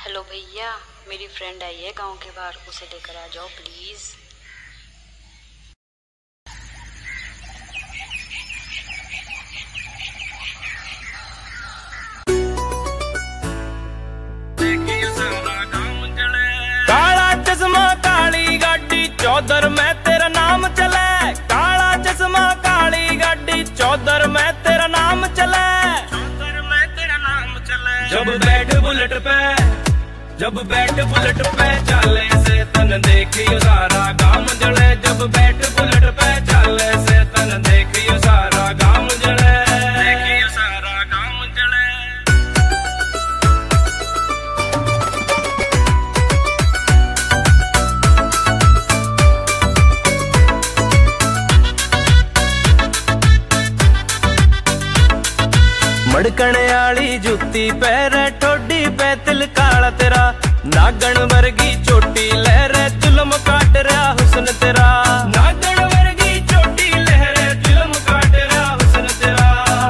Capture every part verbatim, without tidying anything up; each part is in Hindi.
हेलो भैया, मेरी फ्रेंड आई है गांव के बाहर, उसे लेकर आ जाओ प्लीज। काला चश्मा काली गाड़ी चौधर में तेरा नाम चले। काला चश्मा काली गाड़ी चौधर में तेरा नाम चले। चौधर में तेरा नाम चले। जब बैठ बुलेट पे जब बैठ बुलेट पे चले से तन देखियो सारा गांव जले। जब बैठ बुलेट पे चले से तन देखियो सारा गांव जले। देखियो सारा गांव जले। मड़कने आली जुत्ती पैर ठोडी पे तिल काला तेरा। नागण वर्गी चोटी लहरे जुल्म काट रहा हुस्न तेरा। नागण वर्गी चोटी लहरे जुल्म काट रहा हुस्न तेरा।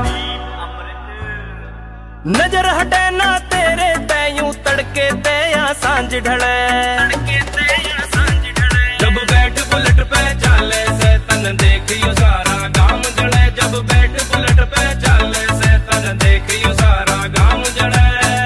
नजर हटे ना तेरे तैयूं तड़के ते या सांझ ढले। तड़के ते या सांझ ढले। जब बैठ बुलेट पे चले से तन देखियो सारा गांव जले। जब बैठ बुलेट पे चले से तन देखियो सारा गांव जले।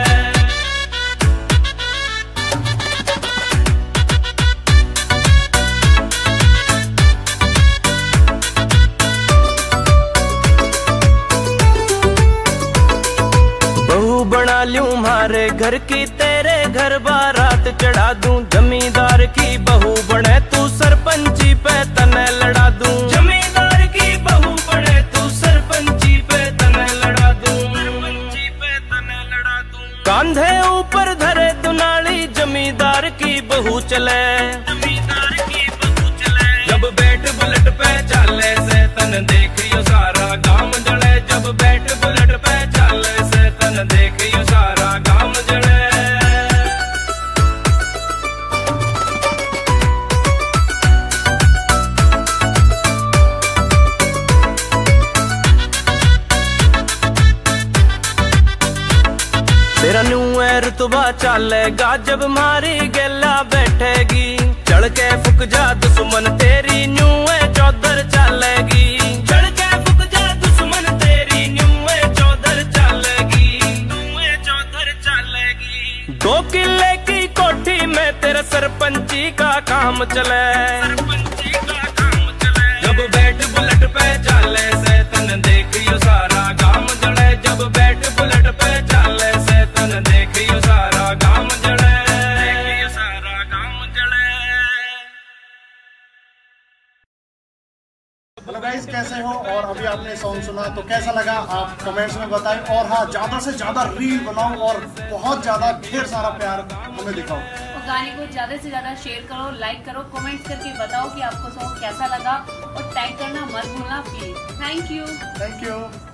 बना लूं मारे घर की तेरे घर बारात चढ़ा दूं। जमींदार की बहू बने तू सरपंची पे तने लड़ा दूं। जमींदार की बहू बने तू सरपंची पे तने लड़ा दूं। सरपंची पे तने लड़ा दूं। कांधे ऊपर धरे दुनाली जमींदार की बहू चले। जमींदार की बहू चले। जब बैठ बुलेट पे चले से तन देखियो सारा गांव जले। जब बैठ बुलेट पे चले से तन देखियो सारा गांव जले। तेरा न्यू है रुतबा चलेगा जब मारी गेला बैठेगी। चढ़ के फुक जा दुश्मन तेरी न्यू है चौधर चलेगी। चढ़ के फुक जा दुश्मन तेरी न्यू है चौधर चलेगी। न्यू है चौधर चलेगी। दो किले की कोठी में तेरा सरपंची का काम चले। सरपंची का काम चले। जब बैठ बुलेट पे चले से तन देखियो सारा गांव जले। जब बैठ बुलेट पे चले से तन देखियो सारा गांव जले। देखियो सारा गांव जले। हेलो गाइस, कैसे हो? और अभी आपने सॉन्ग सुना तो कैसा लगा आप कमेंट्स में बताएं। और हाँ, ज्यादा से ज्यादा रील बनाओ और बहुत ज्यादा ढेर सारा प्यार हमें दिखाओ। और गाने को ज्यादा से ज्यादा शेयर करो, लाइक करो, कमेंट्स करके बताओ कि आपको सॉन्ग कैसा लगा और टैग करना मत भूलना please. Thank you. Thank you.